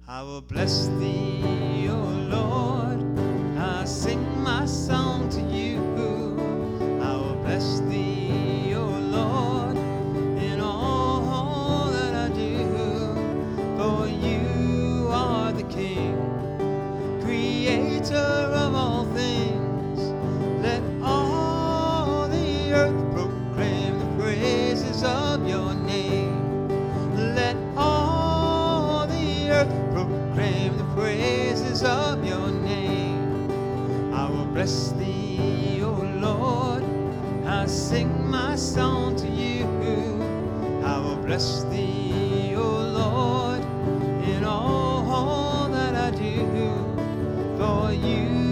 I will bless thee, O Lord. I sing my song to you. I will bless thee, O Lord, in all that I do. For you are the King, creator of all things. Let all the earth proclaim the praises of your name. Let all the earth proclaim the praises of your name. I will bless thee, O Lord. I sing my song to you. I will bless thee, O Lord, in all that I do. For you